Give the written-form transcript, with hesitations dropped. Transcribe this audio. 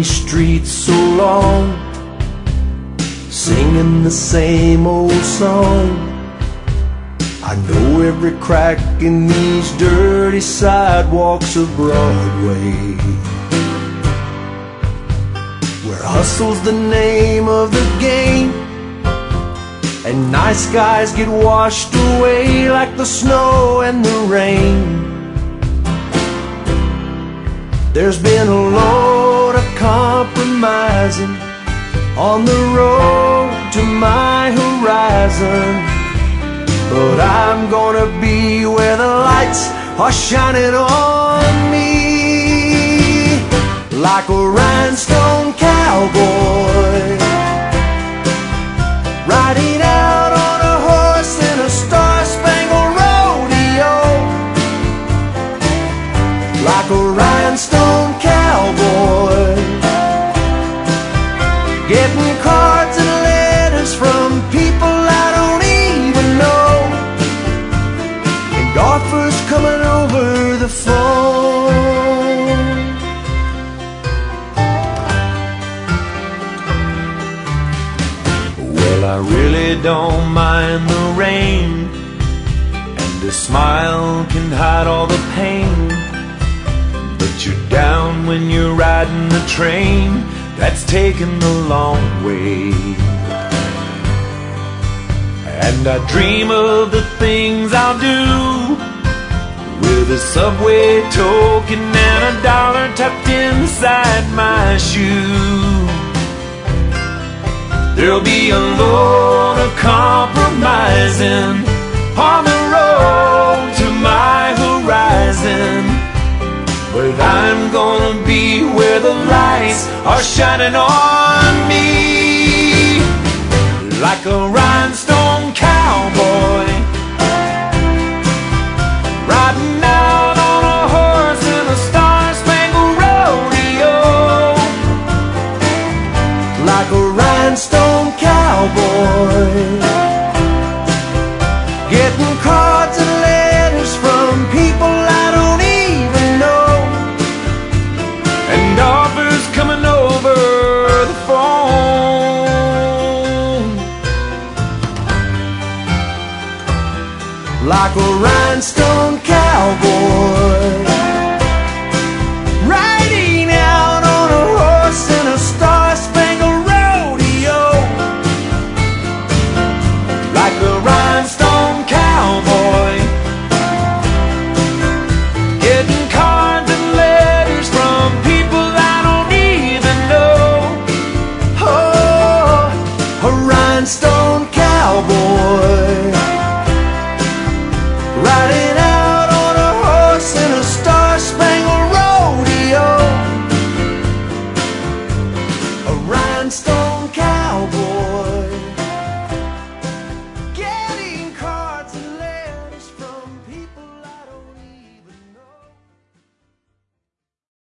these streets so long, singing the same old song. I know every crack in these dirty sidewalks of Broadway, where hustle's the name of the game, and nice guys get washed away like the snow and the rain. There's been a load of compromising on the road to my horizon, but I'm gonna be where the lights are shining on me, like a rhinestone cowboy, riding out on a horse in a star-spangled rodeo, like a rhinestone cowboy, getting cards and letters from people I don't even know, and offers coming over the phone. Well, I really don't mind the rain, and a smile can hide all the pain, but you're down when you're riding the train that's taken the long way. And I dream of the things I'll do, with a subway token and $1 tucked inside my shoe. There'll be a load of compromising on the road to my horizon, but I'm gonna be where the lights are shining on me, like a rhinestone cowboy, riding out on a horse in a star-spangled rodeo, like a rhinestone cowboy, getting cards and letters from people I don't even know, and offers coming over the phone, like a rhinestone cowboy, riding out on a horse in a star-spangled rodeo, like a rhinestone